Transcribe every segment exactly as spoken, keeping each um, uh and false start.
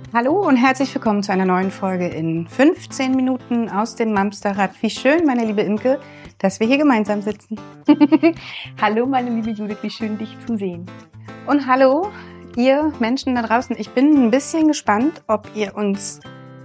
Hallo und herzlich willkommen zu einer neuen Folge in fünfzehn Minuten aus dem Mamsterrad. Wie schön, meine liebe Imke, dass wir hier gemeinsam sitzen. Hallo, meine liebe Judith, wie schön, dich zu sehen. Und hallo, ihr Menschen da draußen. Ich bin ein bisschen gespannt, ob ihr uns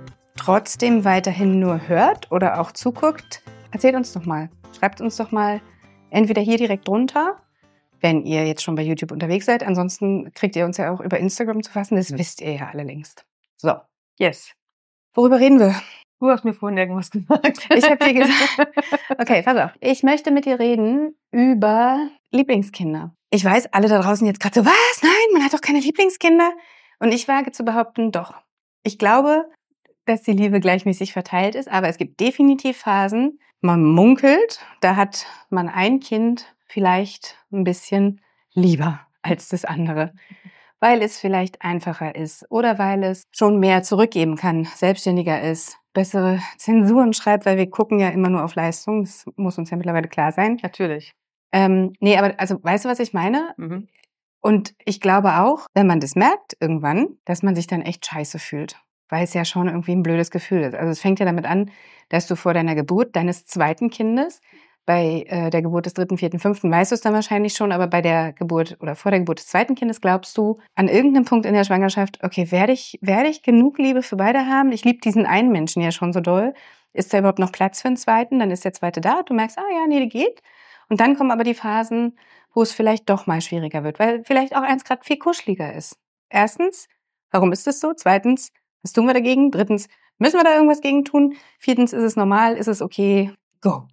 trotzdem weiterhin nur hört oder auch zuguckt. Erzählt uns doch mal. Schreibt uns doch mal entweder hier direkt drunter, wenn ihr jetzt schon bei YouTube unterwegs seid. Ansonsten kriegt ihr uns ja auch über Instagram zu fassen. Das wisst ihr ja alle längst. So. Yes. Worüber reden wir? Du hast mir vorhin irgendwas gesagt. Ich habe dir gesagt. Okay, pass auf. Ich möchte mit dir reden über Lieblingskinder. Ich weiß, alle da draußen jetzt gerade so, was? Nein, man hat doch keine Lieblingskinder. Und ich wage zu behaupten, doch. Ich glaube, dass die Liebe gleichmäßig verteilt ist, aber es gibt definitiv Phasen, man munkelt, da hat man ein Kind vielleicht ein bisschen lieber als das andere, weil es vielleicht einfacher ist oder weil es schon mehr zurückgeben kann, selbstständiger ist, bessere Zensuren schreibt, weil wir gucken ja immer nur auf Leistung, das muss uns ja mittlerweile klar sein. Natürlich. Ähm, nee, aber also weißt du, was ich meine? Mhm. Und ich glaube auch, wenn man das merkt irgendwann, dass man sich dann echt scheiße fühlt, weil es ja schon irgendwie ein blödes Gefühl ist. Also es fängt ja damit an, dass du vor deiner Geburt deines zweiten Kindes, bei äh, der Geburt des dritten, vierten, fünften weißt du es dann wahrscheinlich schon, aber bei der Geburt oder vor der Geburt des zweiten Kindes glaubst du an irgendeinem Punkt in der Schwangerschaft, okay, werde ich, werde ich genug Liebe für beide haben? Ich liebe diesen einen Menschen ja schon so doll. Ist da überhaupt noch Platz für einen zweiten? Dann ist der zweite da. Du merkst, ah ja, nee, die geht. Und dann kommen aber die Phasen, wo es vielleicht doch mal schwieriger wird, weil vielleicht auch eins gerade viel kuscheliger ist. Erstens, warum ist das so? Zweitens, was tun wir dagegen? Drittens, müssen wir da irgendwas gegen tun? Viertens, ist es normal? Ist es okay? Go.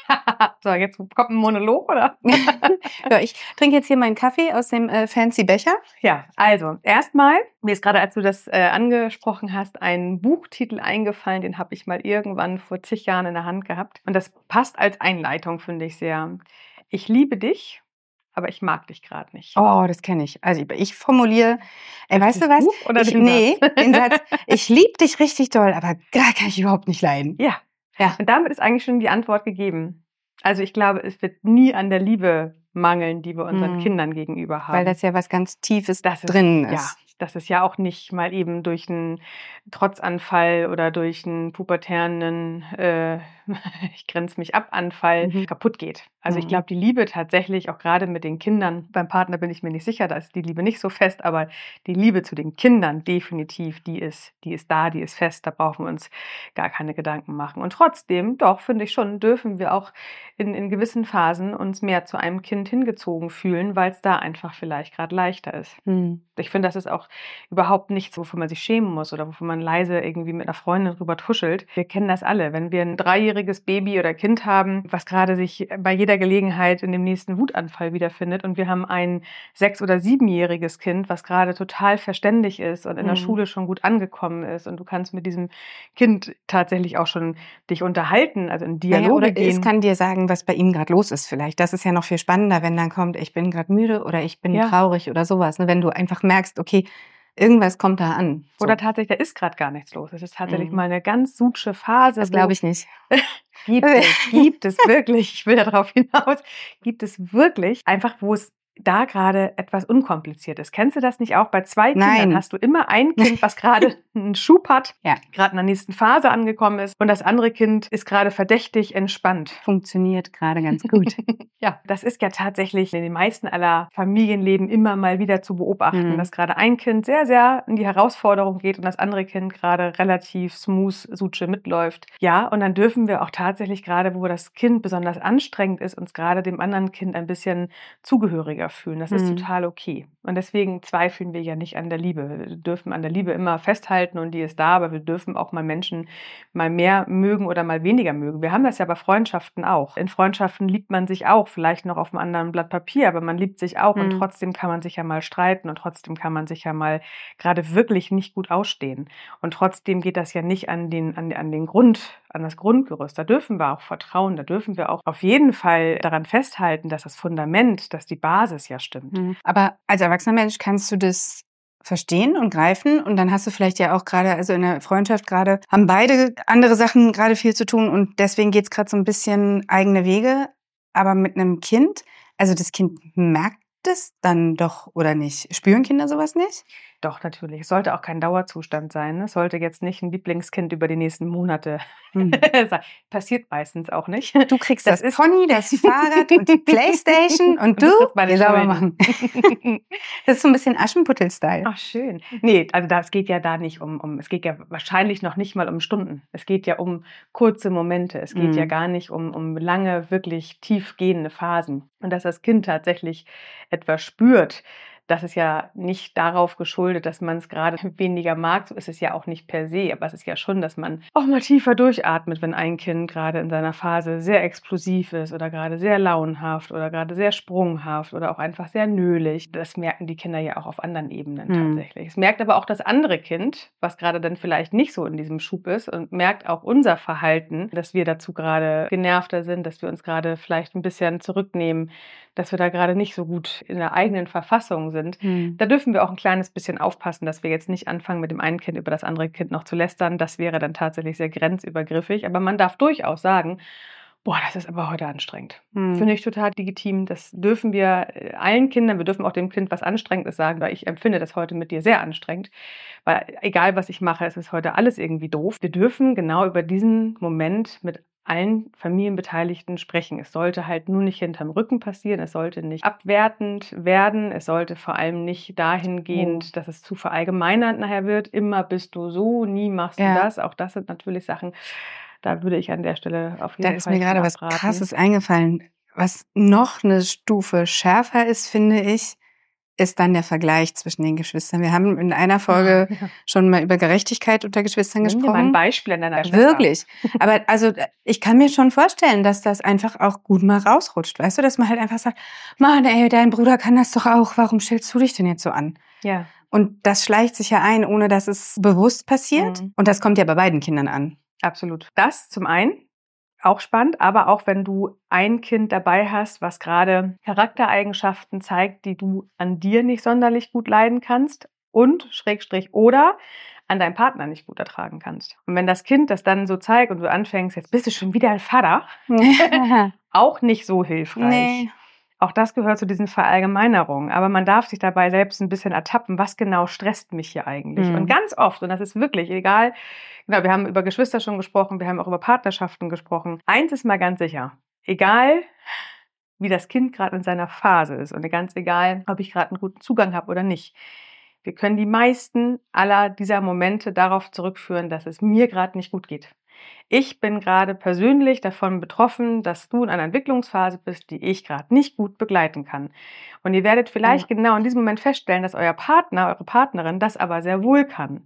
So, jetzt kommt ein Monolog, oder? Ja, ich trinke jetzt hier meinen Kaffee aus dem äh, fancy Becher. Ja, also erstmal, mir ist gerade, als du das äh, angesprochen hast, ein Buchtitel eingefallen, den habe ich mal irgendwann vor zig Jahren in der Hand gehabt. Und das passt als Einleitung, finde ich sehr. Ich liebe dich, aber ich mag dich gerade nicht. Oh, das kenne ich. Also ich formuliere, ey, weißt du was? Buch oder ich, den nee, Satz? den Satz, ich liebe dich richtig doll, aber gar kann ich überhaupt nicht leiden. Ja. Ja. Und damit ist eigentlich schon die Antwort gegeben. Also ich glaube, es wird nie an der Liebe mangeln, die wir unseren Hm. Kindern gegenüber haben. Weil das ja was ganz Tiefes das ist, drin ist. Ja, das ist ja auch nicht mal eben durch einen Trotzanfall oder durch einen pubertären äh, ich grenze mich ab Anfall Mhm. kaputt geht. Also ich Mhm. glaube, die Liebe tatsächlich, auch gerade mit den Kindern, beim Partner bin ich mir nicht sicher, da ist die Liebe nicht so fest, aber die Liebe zu den Kindern definitiv, die ist, die ist da, die ist fest, da brauchen wir uns gar keine Gedanken machen. Und trotzdem, doch, finde ich schon, dürfen wir auch in, in gewissen Phasen uns mehr zu einem Kind hingezogen fühlen, weil es da einfach vielleicht gerade leichter ist. Hm. Ich finde, das ist auch überhaupt nichts, wofür man sich schämen muss oder wofür man leise irgendwie mit einer Freundin drüber tuschelt. Wir kennen das alle. Wenn wir ein dreijähriges Baby oder Kind haben, was gerade sich bei jeder Gelegenheit in dem nächsten Wutanfall wiederfindet und wir haben ein sechs- oder siebenjähriges Kind, was gerade total verständig ist und in der Mhm. Schule schon gut angekommen ist und du kannst mit diesem Kind tatsächlich auch schon dich unterhalten, also in Naja, Dialoge oder gehen. es kann dir sagen, was bei ihm gerade los ist vielleicht. Das ist ja noch viel spannender, wenn dann kommt, ich bin gerade müde oder ich bin Ja. traurig oder sowas. Ne? Wenn du einfach merkst, okay, irgendwas kommt da an. So. Oder tatsächlich, da ist gerade gar nichts los. Es ist tatsächlich Mhm. mal eine ganz sutsche Phase. Das wo- glaube ich nicht. Gibt es, gibt es wirklich, ich will darauf hinaus, gibt es wirklich einfach, wo es da gerade etwas unkompliziert ist. Kennst du das nicht auch? Bei zwei Nein. Kindern hast du immer ein Kind, was gerade einen Schub hat, Ja. gerade in der nächsten Phase angekommen ist und das andere Kind ist gerade verdächtig entspannt. Funktioniert gerade ganz gut. Ja, das ist ja tatsächlich in den meisten aller Familienleben immer mal wieder zu beobachten, Mhm. dass gerade ein Kind sehr, sehr in die Herausforderung geht und das andere Kind gerade relativ smooth, sutsche mitläuft. Ja, und dann dürfen wir auch tatsächlich gerade, wo das Kind besonders anstrengend ist, uns gerade dem anderen Kind ein bisschen zugehöriger fühlen. Das ist Mhm. total okay. Und deswegen zweifeln wir ja nicht an der Liebe. Wir dürfen an der Liebe immer festhalten und die ist da, aber wir dürfen auch mal Menschen mal mehr mögen oder mal weniger mögen. Wir haben das ja bei Freundschaften auch. In Freundschaften liebt man sich auch, vielleicht noch auf einem anderen Blatt Papier, aber man liebt sich auch Mhm. und trotzdem kann man sich ja mal streiten und trotzdem kann man sich ja mal gerade wirklich nicht gut ausstehen. Und trotzdem geht das ja nicht an den, an, an den Grund, an das Grundgerüst. Da dürfen wir auch vertrauen, da dürfen wir auch auf jeden Fall daran festhalten, dass das Fundament, dass die Basis ja stimmt. Mhm. Aber als erwachsener Mensch kannst du das verstehen und greifen und dann hast du vielleicht ja auch gerade, also in der Freundschaft gerade, haben beide andere Sachen gerade viel zu tun und deswegen geht's gerade so ein bisschen eigene Wege, aber mit einem Kind, also das Kind merkt das dann doch oder nicht? Spüren Kinder sowas nicht? Doch, natürlich. Es sollte auch kein Dauerzustand sein. Ne? Es sollte jetzt nicht ein Lieblingskind über die nächsten Monate Hm. sein. Passiert meistens auch nicht. Du kriegst Das das, ist- Pony, das Fahrrad und die Playstation und, du du kriegst meine geh sauber Schulden. machen. Das ist so ein bisschen Aschenputtel-Style. Ach, schön. Nee, also das geht ja da nicht um, um, es geht ja wahrscheinlich noch nicht mal um Stunden. Es geht ja um kurze Momente. Es geht Mhm. ja gar nicht um, um lange, wirklich tiefgehende Phasen. Und dass das Kind tatsächlich etwas spürt, das ist ja nicht darauf geschuldet, dass man es gerade weniger mag. So ist es ja auch nicht per se. Aber es ist ja schon, dass man auch mal tiefer durchatmet, wenn ein Kind gerade in seiner Phase sehr explosiv ist oder gerade sehr launenhaft oder gerade sehr sprunghaft oder auch einfach sehr nölig. Das merken die Kinder ja auch auf anderen Ebenen Hm. tatsächlich. Es merkt aber auch das andere Kind, was gerade dann vielleicht nicht so in diesem Schub ist und merkt auch unser Verhalten, dass wir dazu gerade genervter sind, dass wir uns gerade vielleicht ein bisschen zurücknehmen, dass wir da gerade nicht so gut in der eigenen Verfassung sind. Hm. Da dürfen wir auch ein kleines bisschen aufpassen, dass wir jetzt nicht anfangen, mit dem einen Kind über das andere Kind noch zu lästern. Das wäre dann tatsächlich sehr grenzübergriffig. Aber man darf durchaus sagen, boah, das ist aber heute anstrengend. Hm. Finde ich total legitim. Das dürfen wir äh, allen Kindern, wir dürfen auch dem Kind, was Anstrengendes sagen, weil ich empfinde das heute mit dir sehr anstrengend. Weil egal, was ich mache, es ist heute alles irgendwie doof. Wir dürfen genau über diesen Moment mit allen Familienbeteiligten sprechen. Es sollte halt nur nicht hinterm Rücken passieren, es sollte nicht abwertend werden, es sollte vor allem nicht dahingehend, Oh. dass es zu verallgemeinernd nachher wird, immer bist du so, nie machst Ja. du das. Auch das sind natürlich Sachen, da würde ich an der Stelle auf jeden Da ist Fall mir gerade von was abraten. Krasses eingefallen. Was noch eine Stufe schärfer ist, finde ich, ist dann der Vergleich zwischen den Geschwistern. Wir haben in einer Folge Ja. schon mal über Gerechtigkeit unter Geschwistern Nimm dir mal ein gesprochen. Beispiel an deiner Schwester. Wirklich. Aber also ich kann mir schon vorstellen, dass das einfach auch gut mal rausrutscht. Weißt du, dass man halt einfach sagt, Mann, ey, dein Bruder kann das doch auch. Warum stellst du dich denn jetzt so an? Ja. Und das schleicht sich ja ein, ohne dass es bewusst passiert. Mhm. Und das kommt ja bei beiden Kindern an. Absolut. Das zum einen, auch spannend, aber auch wenn du ein Kind dabei hast, was gerade Charaktereigenschaften zeigt, die du an dir nicht sonderlich gut leiden kannst und Schrägstrich oder an deinem Partner nicht gut ertragen kannst. Und wenn das Kind das dann so zeigt und du anfängst, jetzt bist du schon wieder ein Vater, auch nicht so hilfreich. Nee. Auch das gehört zu diesen Verallgemeinerungen. Aber man darf sich dabei selbst ein bisschen ertappen, was genau stresst mich hier eigentlich. Mhm. Und ganz oft, und das ist wirklich egal, genau, wir haben über Geschwister schon gesprochen, wir haben auch über Partnerschaften gesprochen. Eins ist mal ganz sicher, egal wie das Kind gerade in seiner Phase ist und ganz egal, ob ich gerade einen guten Zugang habe oder nicht. Wir können die meisten aller dieser Momente darauf zurückführen, dass es mir gerade nicht gut geht. Ich bin gerade persönlich davon betroffen, dass du in einer Entwicklungsphase bist, die ich gerade nicht gut begleiten kann. Und ihr werdet vielleicht Ja. genau in diesem Moment feststellen, dass euer Partner, eure Partnerin das aber sehr wohl kann.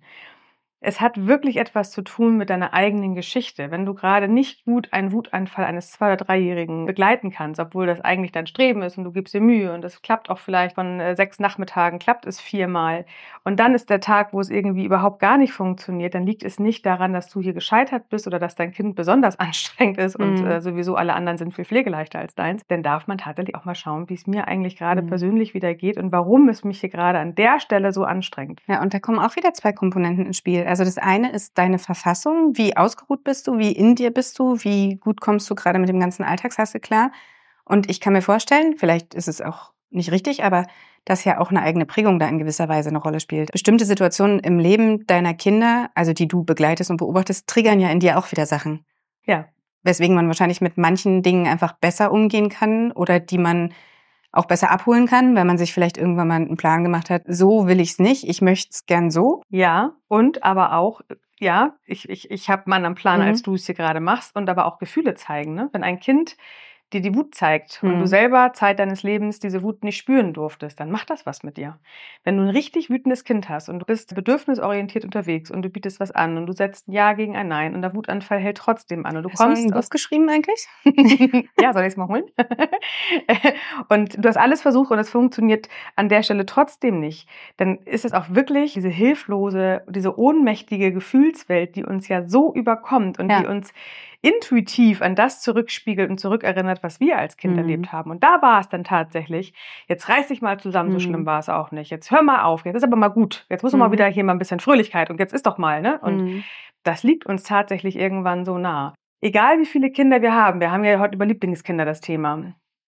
Es hat wirklich etwas zu tun mit deiner eigenen Geschichte. Wenn du gerade nicht gut einen Wutanfall eines Zwei- oder Dreijährigen begleiten kannst, obwohl das eigentlich dein Streben ist und du gibst dir Mühe und es klappt auch vielleicht von äh, sechs Nachmittagen, klappt es viermal und dann ist der Tag, wo es irgendwie überhaupt gar nicht funktioniert, dann liegt es nicht daran, dass du hier gescheitert bist oder dass dein Kind besonders anstrengend ist und Mhm. äh, sowieso alle anderen sind viel pflegeleichter als deins. Dann darf man tatsächlich auch mal schauen, wie es mir eigentlich gerade Mhm. persönlich wieder geht und warum es mich hier gerade an der Stelle so anstrengt. Ja, und da kommen auch wieder zwei Komponenten ins Spiel. Also das eine ist deine Verfassung, wie ausgeruht bist du, wie in dir bist du, wie gut kommst du gerade mit dem ganzen Alltagshassel klar. Und ich kann mir vorstellen, vielleicht ist es auch nicht richtig, aber dass ja auch eine eigene Prägung da in gewisser Weise eine Rolle spielt. Bestimmte Situationen im Leben deiner Kinder, also die du begleitest und beobachtest, triggern ja in dir auch wieder Sachen. Ja. Weswegen man wahrscheinlich mit manchen Dingen einfach besser umgehen kann oder die man auch besser abholen kann, weil man sich vielleicht irgendwann mal einen Plan gemacht hat, so will ich es nicht, ich möchte es gern so. Ja, und aber auch, ja, ich, ich, ich habe mal einen Plan, Mhm. als du es hier gerade machst und aber auch Gefühle zeigen. Ne? Wenn ein Kind dir die Wut zeigt und Mhm. du selber Zeit deines Lebens diese Wut nicht spüren durftest, dann macht das was mit dir. Wenn du ein richtig wütendes Kind hast und du bist bedürfnisorientiert unterwegs und du bietest was an und du setzt ein Ja gegen ein Nein und der Wutanfall hält trotzdem an und du Hast du kommst ein Buch aus geschrieben eigentlich? ja, soll ich es mal holen? Und du hast alles versucht und es funktioniert an der Stelle trotzdem nicht. Dann ist es auch wirklich diese hilflose, diese ohnmächtige Gefühlswelt, die uns ja so überkommt und Ja. die uns intuitiv an das zurückspiegelt und zurückerinnert, was wir als Kind Mhm. erlebt haben. Und da war es dann tatsächlich, jetzt reiß dich mal zusammen, so Mhm. schlimm war es auch nicht. Jetzt hör mal auf, jetzt ist aber mal gut. Jetzt muss doch mal Mhm. wieder hier mal ein bisschen Fröhlichkeit und jetzt ist doch mal, ne? Und Mhm. das liegt uns tatsächlich irgendwann so nah. Egal wie viele Kinder wir haben, wir haben ja heute über Lieblingskinder das Thema.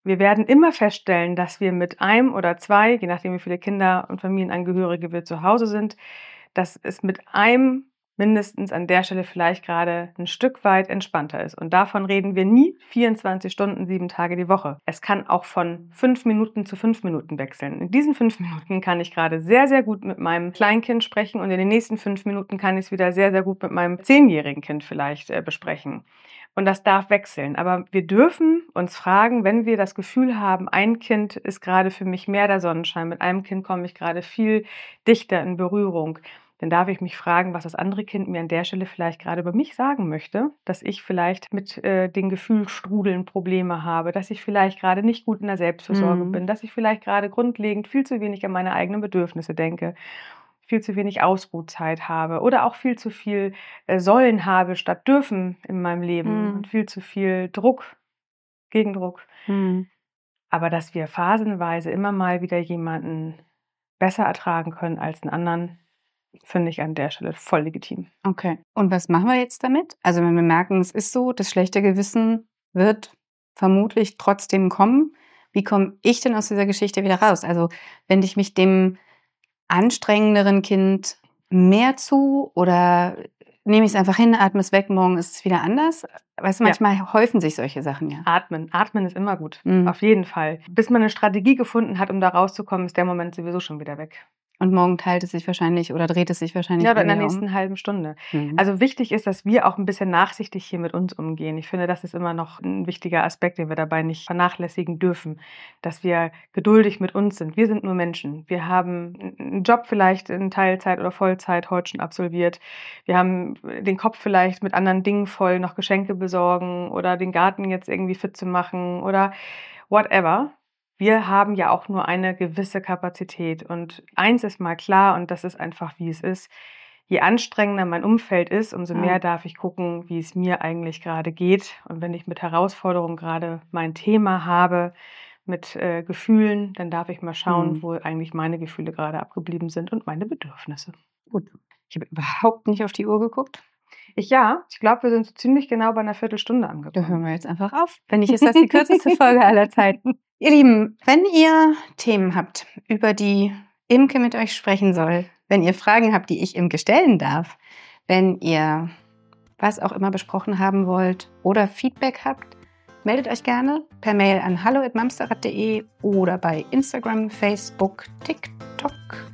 wir werden immer feststellen, dass wir mit einem oder zwei, je nachdem wie viele Kinder und Familienangehörige wir zu Hause sind, dass es mit einem mindestens an der Stelle vielleicht gerade ein Stück weit entspannter ist. Und davon reden wir nie vierundzwanzig Stunden, sieben Tage die Woche. Es kann auch von fünf Minuten zu fünf Minuten wechseln. In diesen fünf Minuten kann ich gerade sehr, sehr gut mit meinem Kleinkind sprechen und in den nächsten fünf Minuten kann ich es wieder sehr, sehr gut mit meinem zehnjährigen Kind vielleicht äh, besprechen. Und das darf wechseln. Aber wir dürfen uns fragen, wenn wir das Gefühl haben, ein Kind ist gerade für mich mehr der Sonnenschein, mit einem Kind komme ich gerade viel dichter in Berührung, dann darf ich mich fragen, was das andere Kind mir an der Stelle vielleicht gerade über mich sagen möchte, dass ich vielleicht mit äh, den Gefühlsstrudeln Probleme habe, dass ich vielleicht gerade nicht gut in der Selbstfürsorge Mhm. bin, dass ich vielleicht gerade grundlegend viel zu wenig an meine eigenen Bedürfnisse denke, viel zu wenig Ausruhzeit habe oder auch viel zu viel äh, sollen habe statt dürfen in meinem Leben Mhm. und viel zu viel Druck, Gegendruck. Mhm. Aber dass wir phasenweise immer mal wieder jemanden besser ertragen können als einen anderen, finde ich an der Stelle voll legitim. Okay. Und was machen wir jetzt damit? Also wenn wir merken, es ist so, das schlechte Gewissen wird vermutlich trotzdem kommen. Wie komme ich denn aus dieser Geschichte wieder raus? Also wende ich mich dem anstrengenderen Kind mehr zu oder nehme ich es einfach hin, atme es weg, morgen ist es wieder anders? Weißt du, Ja. manchmal häufen sich solche Sachen ja. Atmen. Atmen ist immer gut. Mhm. Auf jeden Fall. Bis man eine Strategie gefunden hat, um da rauszukommen, ist der Moment sowieso schon wieder weg. Und morgen teilt es sich wahrscheinlich oder dreht es sich wahrscheinlich Ja, oder in der wieder nächsten um. halben Stunde. Mhm. Also wichtig ist, dass wir auch ein bisschen nachsichtig hier mit uns umgehen. Ich finde, das ist immer noch ein wichtiger Aspekt, den wir dabei nicht vernachlässigen dürfen, dass wir geduldig mit uns sind. Wir sind nur Menschen. Wir haben einen Job vielleicht in Teilzeit oder Vollzeit heute schon absolviert. Wir haben den Kopf vielleicht mit anderen Dingen voll, noch Geschenke besorgen oder den Garten jetzt irgendwie fit zu machen oder whatever. Wir haben ja auch nur eine gewisse Kapazität. Und eins ist mal klar, und das ist einfach, wie es ist. Je anstrengender mein Umfeld ist, umso Ja. mehr darf ich gucken, wie es mir eigentlich gerade geht. Und wenn ich mit Herausforderungen gerade mein Thema habe, mit äh, Gefühlen, dann darf ich mal schauen, Mhm. wo eigentlich meine Gefühle gerade abgeblieben sind und meine Bedürfnisse. Gut. Ich habe überhaupt nicht auf die Uhr geguckt. Ich ja, ich glaube, wir sind so ziemlich genau bei einer Viertelstunde Da hören angekommen. wir jetzt einfach auf. Wenn nicht, ist das die kürzeste Folge aller Zeiten. Ihr Lieben, wenn ihr Themen habt, über die Imke mit euch sprechen soll, wenn ihr Fragen habt, die ich Imke stellen darf, wenn ihr was auch immer besprochen haben wollt oder Feedback habt, meldet euch gerne per Mail an hallo at mamsterrad punkt de oder bei Instagram, Facebook, TikTok,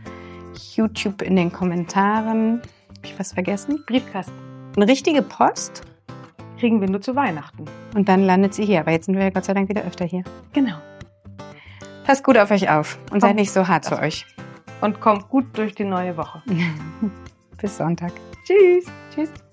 YouTube in den Kommentaren. Habe ich was vergessen? Briefkasten Eine richtige Post kriegen wir nur zu Weihnachten. und dann landet sie hier. Aber jetzt sind wir ja Gott sei Dank wieder öfter hier. Genau. Passt gut auf euch auf und seid Kommt nicht so hart zu auf- euch. Und kommt gut durch die neue Woche. Bis Sonntag. Tschüss. Tschüss.